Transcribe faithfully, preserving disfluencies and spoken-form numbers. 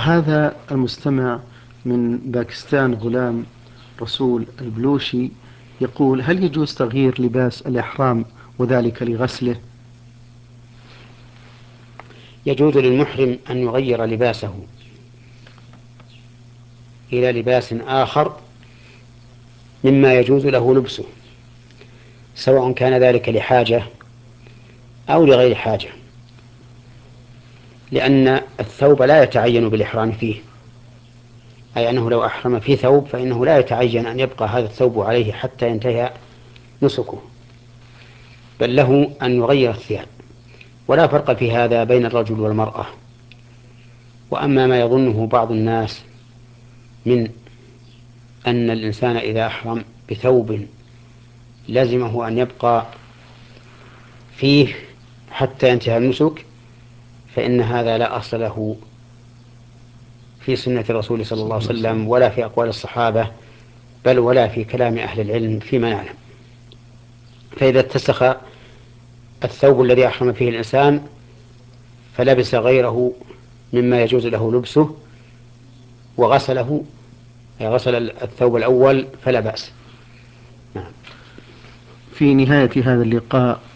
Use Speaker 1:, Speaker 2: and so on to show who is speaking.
Speaker 1: هذا المستمع من باكستان غلام رسول البلوشي يقول: هل يجوز تغيير لباس الإحرام وذلك لغسله؟
Speaker 2: يجوز للمحرم أن يغير لباسه إلى لباس آخر مما يجوز له لبسه، سواء كان ذلك لحاجة أو لغير حاجة، لأن الثوب لا يتعين بالإحرام فيه، أي أنه لو أحرم في ثوب فإنه لا يتعين أن يبقى هذا الثوب عليه حتى ينتهي نسكه، بل له أن يغير الثياب. ولا فرق في هذا بين الرجل والمرأة. وأما ما يظنه بعض الناس من أن الإنسان إذا أحرم بثوب لزمه أن يبقى فيه حتى ينتهي النسك، فإن هذا لا أصل له في سنة الرسول صلى الله عليه وسلم ولا في أقوال الصحابة، بل ولا في كلام أهل العلم فيما نعلم. فإذا اتسخ الثوب الذي أحرم فيه الإنسان فلبس غيره مما يجوز له لبسه وغسله، أي غسل الثوب الأول، فلا بأس. نعم.
Speaker 1: في نهاية هذا اللقاء